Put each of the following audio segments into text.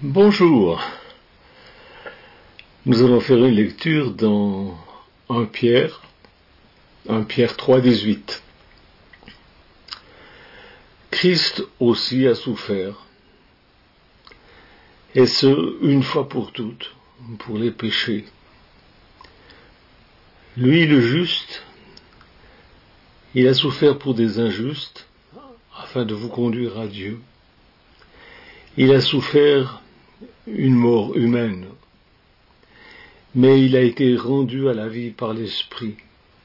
Bonjour. Nous allons faire une lecture dans 1 Pierre 3,18. Christ aussi a souffert, et ce, une fois pour toutes, pour les péchés. Lui, le juste, il a souffert pour des injustes, afin de vous conduire à Dieu. Il a souffert une mort humaine, mais il a été rendu à la vie par l'Esprit.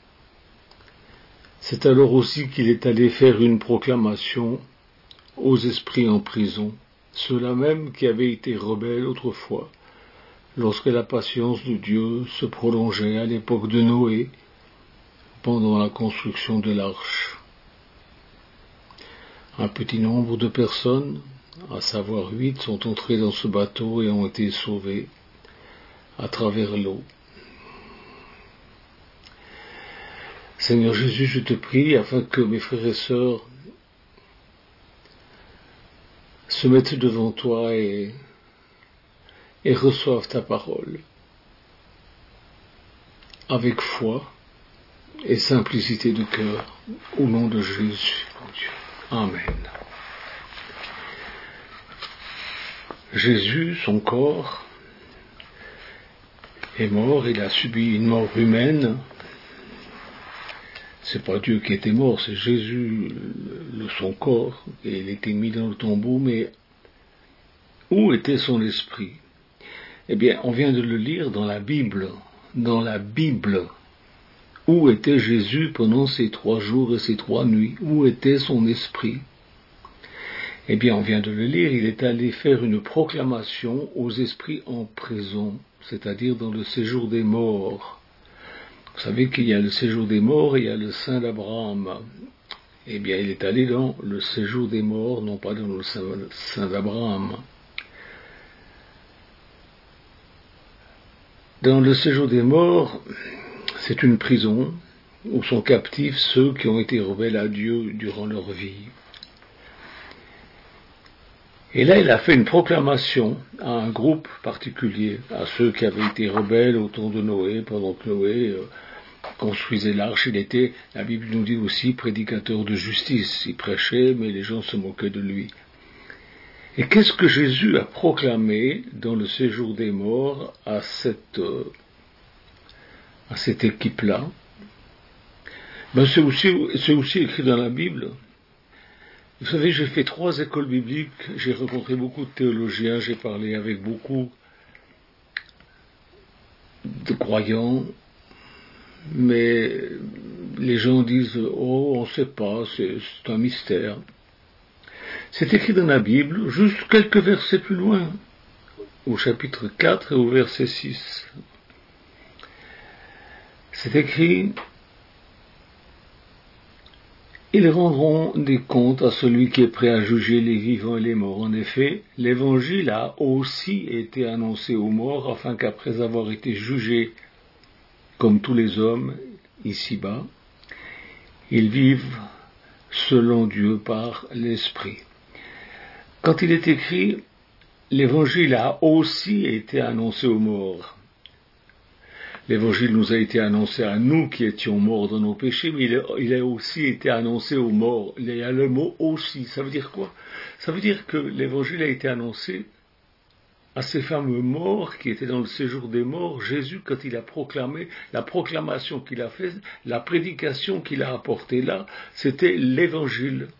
C'est alors aussi qu'il est allé faire une proclamation aux esprits en prison, ceux-là même qui avaient été rebelles autrefois, lorsque la patience de Dieu se prolongeait à l'époque de Noé, pendant la construction de l'arche. Un petit nombre de personnes, à savoir 8, sont entrés dans ce bateau et ont été sauvés à travers l'eau. Seigneur Jésus, je te prie afin que mes frères et sœurs se mettent devant toi et reçoivent ta parole avec foi et simplicité de cœur, au nom de Jésus, mon Dieu. Amen. Jésus, son corps, est mort, il a subi une mort humaine. C'est pas Dieu qui était mort, c'est Jésus, son corps, et il était mis dans le tombeau, mais où était son esprit? Eh bien, on vient de le lire dans la Bible. Dans la Bible. Où était Jésus pendant ces 3 jours et ces 3 nuits? Où était son esprit? Eh bien, on vient de le lire, il est allé faire une proclamation aux esprits en prison, c'est-à-dire dans le séjour des morts. Vous savez qu'il y a le séjour des morts et il y a le sein d'Abraham. Eh bien, il est allé dans le séjour des morts, non pas dans le sein d'Abraham. Dans le séjour des morts, c'est une prison où sont captifs ceux qui ont été rebelles à Dieu durant leur vie. Et là, il a fait une proclamation à un groupe particulier, à ceux qui avaient été rebelles au temps de Noé, pendant que Noé construisait l'arche. Il était, la Bible nous dit aussi, prédicateur de justice. Il prêchait, mais les gens se moquaient de lui. Et qu'est-ce que Jésus a proclamé dans le séjour des morts à cette équipe-là? C'est aussi écrit dans la Bible. Vous savez, j'ai fait 3 écoles bibliques, j'ai rencontré beaucoup de théologiens, j'ai parlé avec beaucoup de croyants, mais les gens disent « Oh, on ne sait pas, c'est un mystère ». C'est écrit dans la Bible, juste quelques versets plus loin, au chapitre 4 et au verset 6. C'est écrit « Ils rendront des comptes à celui qui est prêt à juger les vivants et les morts. En effet, l'évangile a aussi été annoncé aux morts, afin qu'après avoir été jugés comme tous les hommes ici-bas, ils vivent selon Dieu par l'Esprit. » Quand il est écrit « l'évangile a aussi été annoncé aux morts », l'évangile nous a été annoncé à nous qui étions morts dans nos péchés, mais il a aussi été annoncé aux morts. Il y a le mot « aussi ». Ça veut dire quoi? Ça veut dire que l'évangile a été annoncé à ces fameux morts qui étaient dans le séjour des morts. Jésus, quand il a proclamé, la proclamation qu'il a faite, la prédication qu'il a apportée là, c'était l'évangile.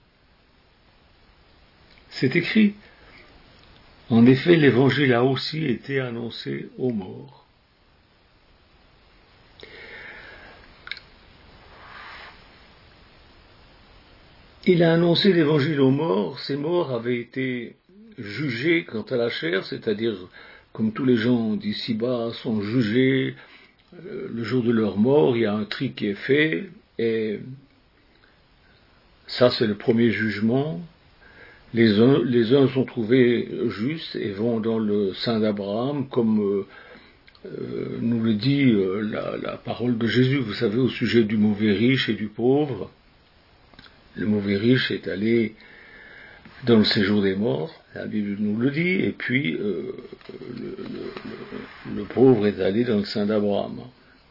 C'est écrit. En effet, l'évangile a aussi été annoncé aux morts. Il a annoncé l'évangile aux morts. Ces morts avaient été jugés quant à la chair, c'est-à-dire, comme tous les gens d'ici-bas sont jugés le jour de leur mort, il y a un tri qui est fait, et ça c'est le premier jugement. Les uns sont trouvés justes et vont dans le sein d'Abraham, comme nous le dit la parole de Jésus, vous savez, au sujet du mauvais riche et du pauvre. Le mauvais riche est allé dans le séjour des morts, la Bible nous le dit, et puis le pauvre est allé dans le sein d'Abraham.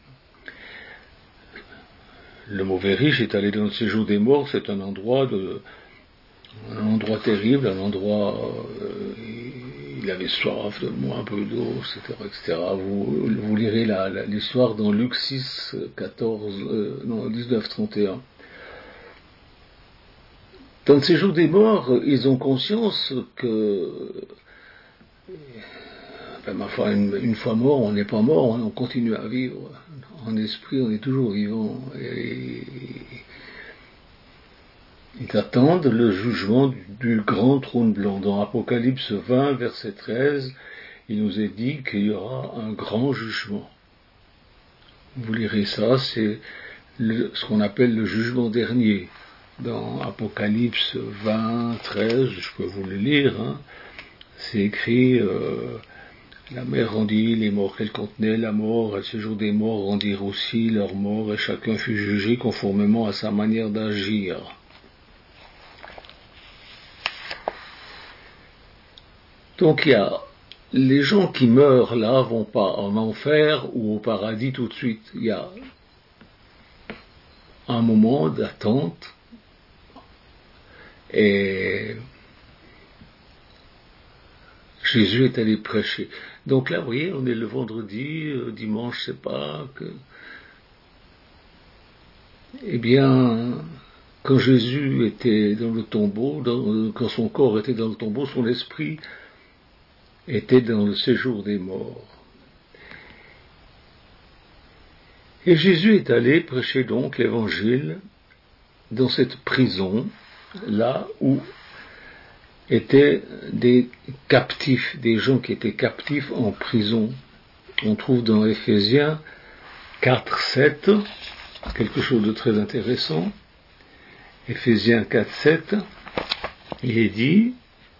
Le mauvais riche est allé dans le séjour des morts, c'est un endroit terrible, un endroit, il avait soif, donne-moi un peu d'eau, etc., etc. Vous lirez l'histoire dans Luc 6, 19, 31. Dans le séjour des morts, ils ont conscience que, ma foi, une fois mort, on n'est pas mort, on continue à vivre. En esprit, on est toujours vivant. Et ils attendent le jugement du grand trône blanc. Dans Apocalypse 20, verset 13, il nous est dit qu'il y aura un grand jugement. Vous lirez ça, c'est ce qu'on appelle le jugement dernier. Dans Apocalypse 20, 13, je peux vous le lire, c'est écrit, la mer rendit les morts qu'elle contenait, la mort et le séjour des morts rendirent aussi leurs morts, et chacun fut jugé conformément à sa manière d'agir. Donc il y a les gens qui meurent là vont pas en enfer ou au paradis tout de suite. Il y a un moment d'attente et Jésus est allé prêcher. Donc là, vous voyez, on est le vendredi, dimanche, je sais pas, eh bien, quand Jésus était dans le tombeau, quand son corps était dans le tombeau, son esprit était dans le séjour des morts. Et Jésus est allé prêcher donc l'évangile dans cette prison, là où étaient des captifs, des gens qui étaient captifs en prison. On trouve dans Éphésiens 4, 7, quelque chose de très intéressant. Éphésiens 4, 7, il est dit,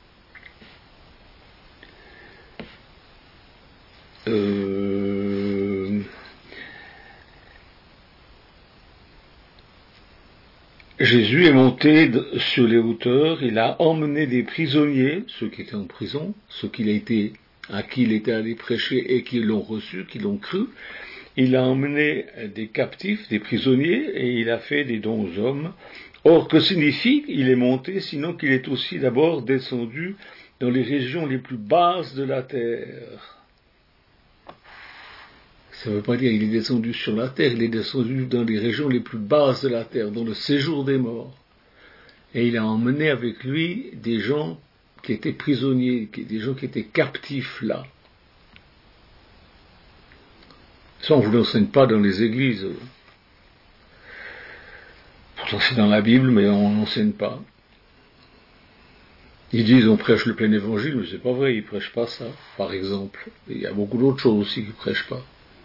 Jésus est monté sur les hauteurs, il a emmené des prisonniers, ceux qui étaient en prison, à qui il était allé prêcher et qui l'ont reçu, qui l'ont cru. Il a emmené des captifs, des prisonniers, et il a fait des dons aux hommes. Or, que signifie il est monté, sinon qu'il est aussi d'abord descendu dans les régions les plus basses de la terre. Ça ne veut pas dire qu'il est descendu sur la terre, il est descendu dans les régions les plus basses de la terre, dans le séjour des morts. Et il a emmené avec lui des gens qui étaient prisonniers, des gens qui étaient captifs là. Ça, on ne vous l'enseigne pas dans les églises. Pourtant, c'est dans la Bible, mais on n'enseigne pas. Ils disent on prêche le plein évangile, mais c'est pas vrai, ils prêchent pas ça, par exemple. Il y a beaucoup d'autres choses aussi qu'ils prêchent pas.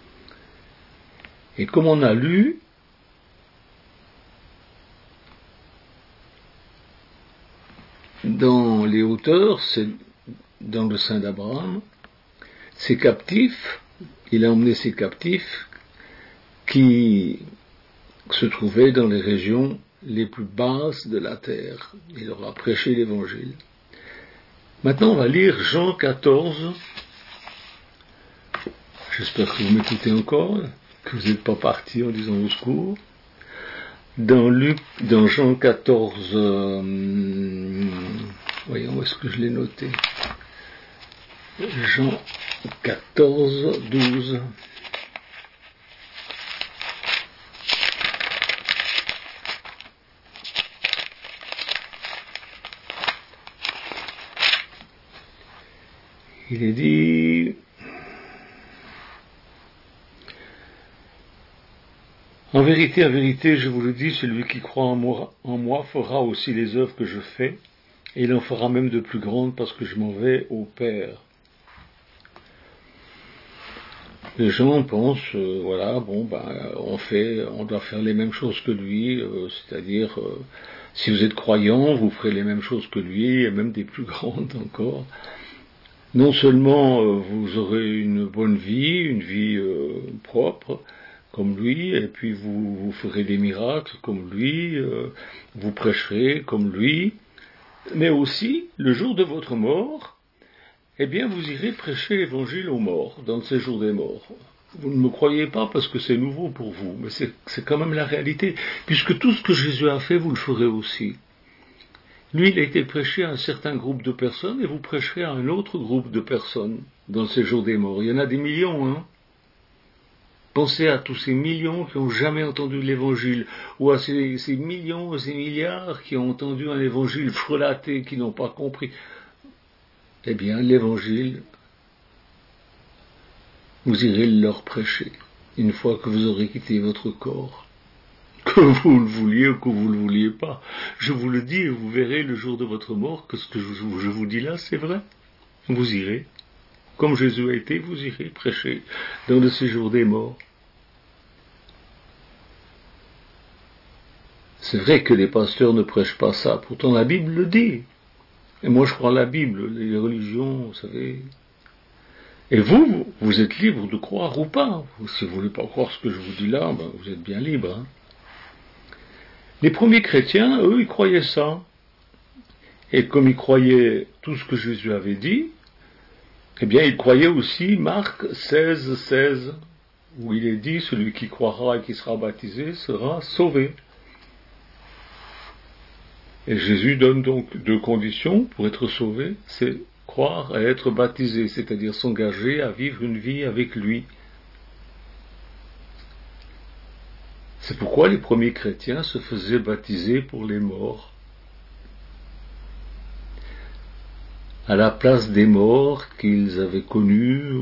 Et comme on a lu, dans les hauteurs, c'est dans le sein d'Abraham, ces captifs, il a emmené ces captifs qui se trouvaient dans les régions les plus basses de la terre. Il leur a prêché l'évangile. Maintenant, on va lire Jean 14. J'espère que vous m'écoutez encore, que vous n'êtes pas parti en disant au secours. Dans Jean 14, voyons où est-ce que je l'ai noté. Jean 14, 12. Il est dit, en vérité, je vous le dis, celui qui croit en moi fera aussi les œuvres que je fais, et il en fera même de plus grandes parce que je m'en vais au Père. Les gens pensent, on doit faire les mêmes choses que lui, c'est-à-dire, si vous êtes croyant, vous ferez les mêmes choses que lui, et même des plus grandes encore. Non seulement vous aurez une bonne vie, une vie propre, comme lui, et puis vous ferez des miracles comme lui, vous prêcherez comme lui, Mais aussi, le jour de votre mort, eh bien, vous irez prêcher l'évangile aux morts, dans le séjour des morts. Vous ne me croyez pas parce que c'est nouveau pour vous, mais c'est quand même la réalité. Puisque tout ce que Jésus a fait, vous le ferez aussi. Lui, il a été prêché à un certain groupe de personnes et vous prêcherez à un autre groupe de personnes dans le séjour des morts. Il y en a des millions, hein. Pensez à tous ces millions qui n'ont jamais entendu l'évangile, ou à ces millions, ces milliards qui ont entendu un évangile frelaté, qui n'ont pas compris. Eh bien, l'évangile, vous irez leur prêcher, une fois que vous aurez quitté votre corps. Que vous le vouliez ou que vous ne le vouliez pas. Je vous le dis et vous verrez le jour de votre mort que ce que je vous dis là, c'est vrai. Vous irez. Comme Jésus a été, vous irez prêcher dans le séjour des morts. C'est vrai que les pasteurs ne prêchent pas ça, pourtant la Bible le dit. Et moi je crois à la Bible, les religions, vous savez. Et vous êtes libre de croire ou pas. Si vous ne voulez pas croire ce que je vous dis là, ben vous êtes bien libre. Hein. Les premiers chrétiens, eux, ils croyaient ça. Et comme ils croyaient tout ce que Jésus avait dit, eh bien ils croyaient aussi Marc 16, 16, où il est dit, celui qui croira et qui sera baptisé sera sauvé. Et Jésus donne donc deux conditions pour être sauvé, c'est croire et être baptisé, c'est-à-dire s'engager à vivre une vie avec lui. C'est pourquoi les premiers chrétiens se faisaient baptiser pour les morts. À la place des morts qu'ils avaient connus,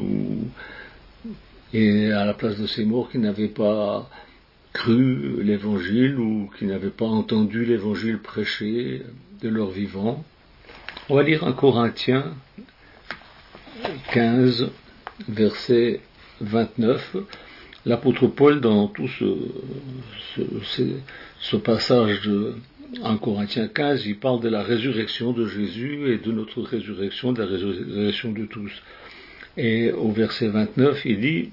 et à la place de ces morts qui n'avaient pas cru l'évangile ou qui n'avaient pas entendu l'évangile prêché de leur vivant. On va lire 1 Corinthiens 15, verset 29. L'apôtre Paul, dans tout ce passage de 1 Corinthiens 15, il parle de la résurrection de Jésus et de notre résurrection, de la résurrection de tous. Et au verset 29, il dit: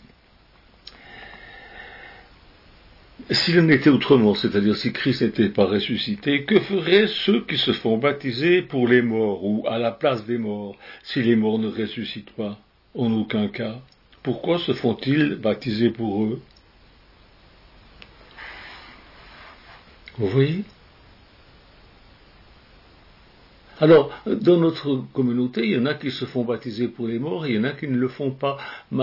s'il en était autrement, c'est-à-dire si Christ n'était pas ressuscité, que feraient ceux qui se font baptiser pour les morts ou à la place des morts, si les morts ne ressuscitent pas? En aucun cas. Pourquoi se font-ils baptiser pour eux? Vous voyez? Alors, dans notre communauté, il y en a qui se font baptiser pour les morts, et il y en a qui ne le font pas.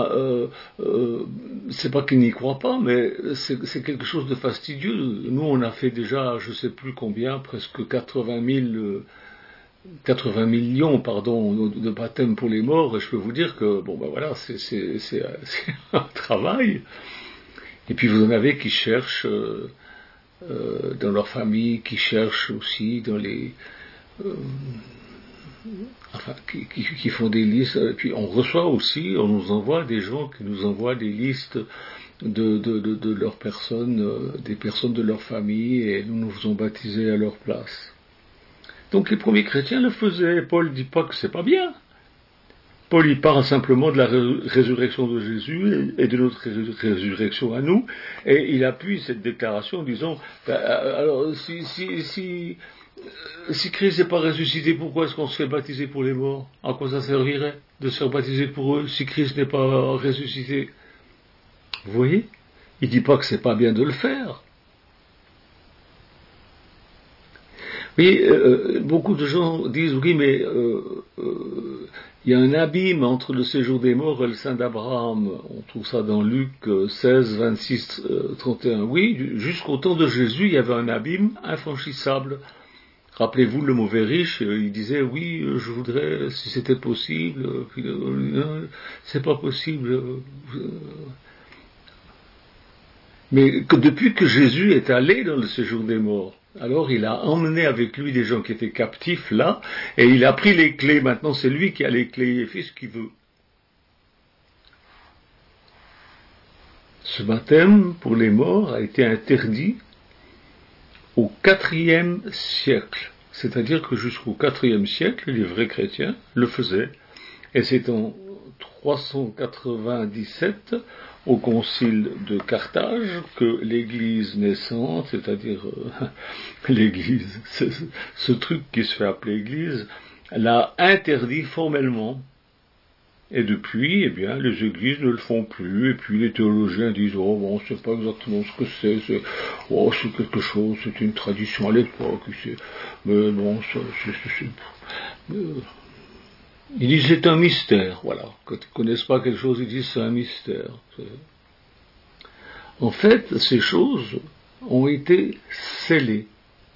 C'est pas qu'ils n'y croient pas, mais c'est quelque chose de fastidieux. Nous, on a fait déjà, je sais plus combien, presque 80 millions, de baptêmes pour les morts, et je peux vous dire que, bon ben voilà, c'est un travail. Et puis vous en avez qui cherchent dans leur famille, qui cherchent aussi dans les qui font des listes, et puis on reçoit aussi, on nous envoie des gens qui nous envoient des listes de leurs personnes, des personnes de leur famille, et nous nous faisons baptiser à leur place. Donc les premiers chrétiens le faisaient. Paul dit pas que c'est pas bien. Paul il parle simplement de la résurrection de Jésus et de notre résurrection à nous, et il appuie cette déclaration en disant, alors si Christ n'est pas ressuscité, pourquoi est-ce qu'on se fait baptiser pour les morts? À quoi ça servirait de se faire baptiser pour eux si Christ n'est pas ressuscité? Vous voyez? Il dit pas que c'est pas bien de le faire. Oui, beaucoup de gens disent, oui, mais il y a un abîme entre le séjour des morts et le sein d'Abraham. On trouve ça dans Luc 16, 26, 31. Oui, jusqu'au temps de Jésus, il y avait un abîme infranchissable. Rappelez-vous, le mauvais riche, il disait, oui, je voudrais, si c'était possible, c'est pas possible. Mais depuis que Jésus est allé dans le séjour des morts, alors il a emmené avec lui des gens qui étaient captifs là, et il a pris les clés. Maintenant c'est lui qui a les clés, il fait ce qu'il veut. Ce baptême pour les morts a été interdit au IVe siècle. C'est-à-dire que jusqu'au IVe siècle, les vrais chrétiens le faisaient. Et c'est en 397 au concile de Carthage que l'Église naissante, c'est-à-dire l'Église, ce truc qui se fait appeler Église, l'a interdit formellement. Et depuis, eh bien, les églises ne le font plus, et puis les théologiens disent, oh bon, c'est pas exactement ce que c'est quelque chose, c'est une tradition à l'époque, mais bon, ils disent c'est un mystère, voilà. Quand ils connaissent pas quelque chose, ils disent c'est un mystère. En fait, ces choses ont été scellées.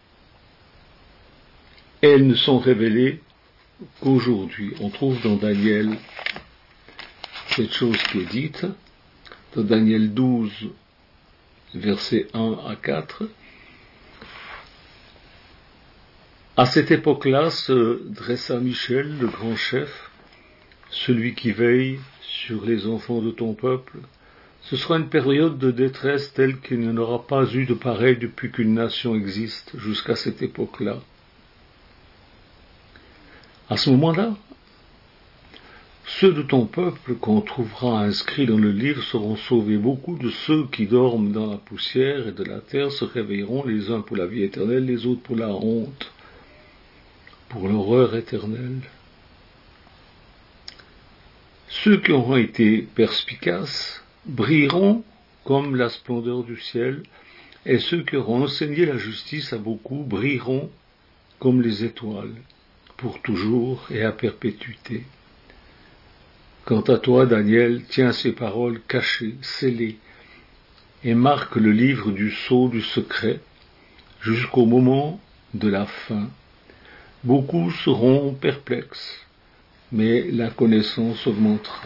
Elles ne sont révélées qu'aujourd'hui. On trouve dans Daniel cette chose qui est dite, dans Daniel 12, versets 1 à 4. À cette époque-là se dressa Michel, le grand chef, celui qui veille sur les enfants de ton peuple. Ce sera une période de détresse telle qu'il n'y en aura pas eu de pareil depuis qu'une nation existe jusqu'à cette époque-là. À ce moment-là, ceux de ton peuple qu'on trouvera inscrits dans le livre seront sauvés. Beaucoup de ceux qui dorment dans la poussière et de la terre se réveilleront, les uns pour la vie éternelle, les autres pour la honte, pour l'horreur éternelle. Ceux qui auront été perspicaces brilleront comme la splendeur du ciel, et ceux qui auront enseigné la justice à beaucoup brilleront comme les étoiles, pour toujours et à perpétuité. Quant à toi, Daniel, tiens ces paroles cachées, scellées, et marque le livre du sceau du secret jusqu'au moment de la fin. Beaucoup seront perplexes, mais la connaissance augmentera.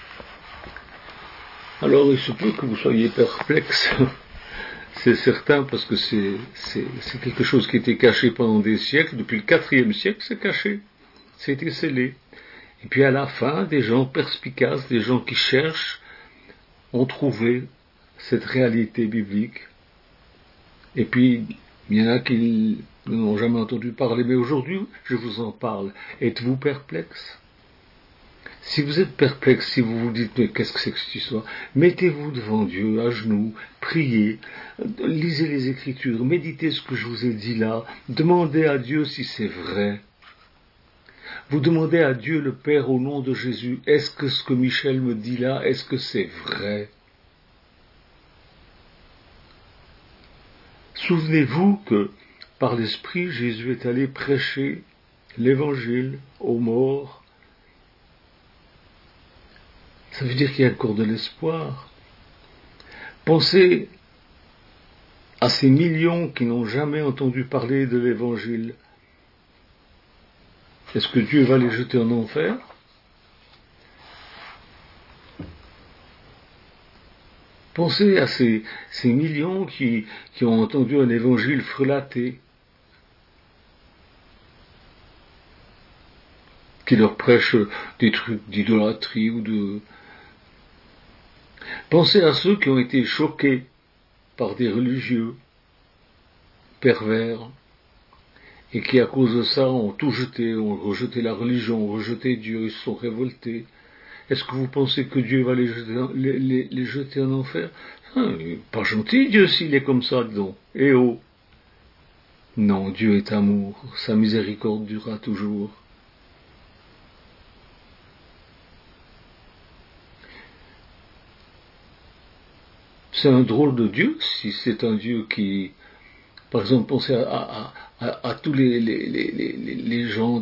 Alors, il se peut que vous soyez perplexes, c'est certain, parce que c'est quelque chose qui était caché pendant des siècles. Depuis le IVe siècle, c'est caché, c'était scellé. Et puis à la fin, des gens perspicaces, des gens qui cherchent, ont trouvé cette réalité biblique. Et puis, il y en a qui n'ont jamais entendu parler, mais aujourd'hui, je vous en parle. Êtes-vous perplexe? Si vous êtes perplexe, si vous vous dites, mais qu'est-ce que c'est que cette histoire? Mettez-vous devant Dieu, à genoux, priez, lisez les Écritures, méditez ce que je vous ai dit là, demandez à Dieu si c'est vrai. Vous demandez à Dieu le Père au nom de Jésus, est-ce que ce que Michel me dit là, est-ce que c'est vrai? Souvenez-vous que, par l'Esprit, Jésus est allé prêcher l'Évangile aux morts. Ça veut dire qu'il y a encore de l'espoir. Pensez à ces millions qui n'ont jamais entendu parler de l'Évangile. Est-ce que Dieu va les jeter en enfer? Pensez à ces millions qui ont entendu un évangile frelaté, qui leur prêche des trucs d'idolâtrie ou de... Pensez à ceux qui ont été choqués par des religieux pervers et qui, à cause de ça, ont tout jeté, ont rejeté la religion, ont rejeté Dieu, ils se sont révoltés. Est-ce que vous pensez que Dieu va les jeter en enfer? Il n'est pas gentil, Dieu, s'il est comme ça, disons. Eh oh! Non, Dieu est amour, sa miséricorde durera toujours. C'est un drôle de Dieu, si c'est un Dieu qui... Par exemple, pensez à tous les gens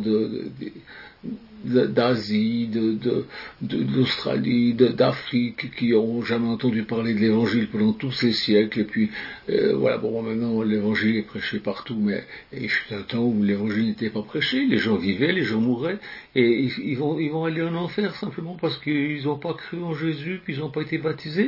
d'Asie, d'Australie, d'Afrique, qui n'ont jamais entendu parler de l'Évangile pendant tous ces siècles, et puis voilà, bon, maintenant l'Évangile est prêché partout, mais il fut un temps où l'Évangile n'était pas prêché, les gens vivaient, les gens mouraient, et ils vont aller en enfer simplement parce qu'ils n'ont pas cru en Jésus, qu'ils n'ont pas été baptisés.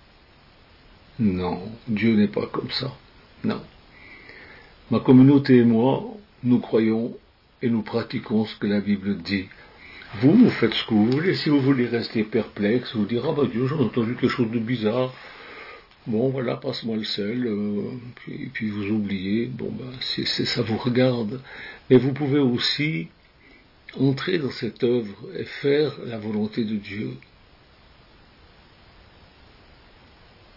Non, Dieu n'est pas comme ça, non. Ma communauté et moi, nous croyons et nous pratiquons ce que la Bible dit. Vous faites ce que vous voulez. Si vous voulez rester perplexe, vous dire, ah ben Dieu, j'ai entendu quelque chose de bizarre. Bon, voilà, passe-moi le sel, puis vous oubliez. Bon, ben, ça vous regarde. Mais vous pouvez aussi entrer dans cette œuvre et faire la volonté de Dieu.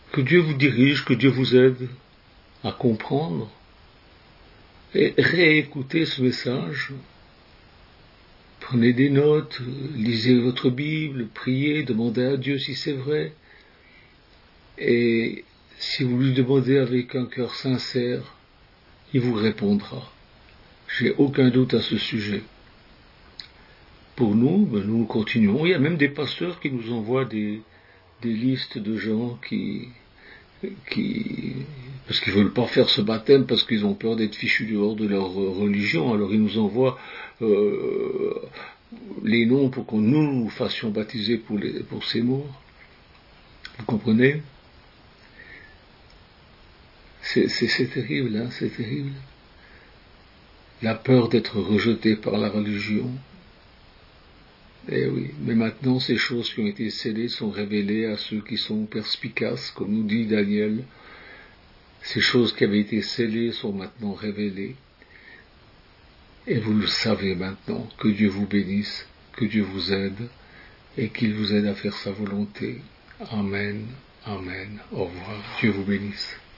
Que Dieu vous dirige, que Dieu vous aide à comprendre et réécoutez ce message. Prenez des notes, lisez votre Bible, priez, demandez à Dieu si c'est vrai. Et si vous lui demandez avec un cœur sincère, il vous répondra. J'ai aucun doute à ce sujet. Pour nous, nous continuons. Il y a même des pasteurs qui nous envoient des listes de gens qui parce qu'ils veulent pas faire ce baptême, parce qu'ils ont peur d'être fichus dehors de leur religion, alors ils nous envoient les noms pour que nous fassions baptiser pour ces morts. Vous comprenez? C'est terrible, hein, c'est terrible. La peur d'être rejeté par la religion. Eh oui, mais maintenant ces choses qui ont été scellées sont révélées à ceux qui sont perspicaces, comme nous dit Daniel. Ces choses qui avaient été scellées sont maintenant révélées. Et vous le savez maintenant. Que Dieu vous bénisse, que Dieu vous aide, et qu'il vous aide à faire sa volonté. Amen, amen. Au revoir. Dieu vous bénisse.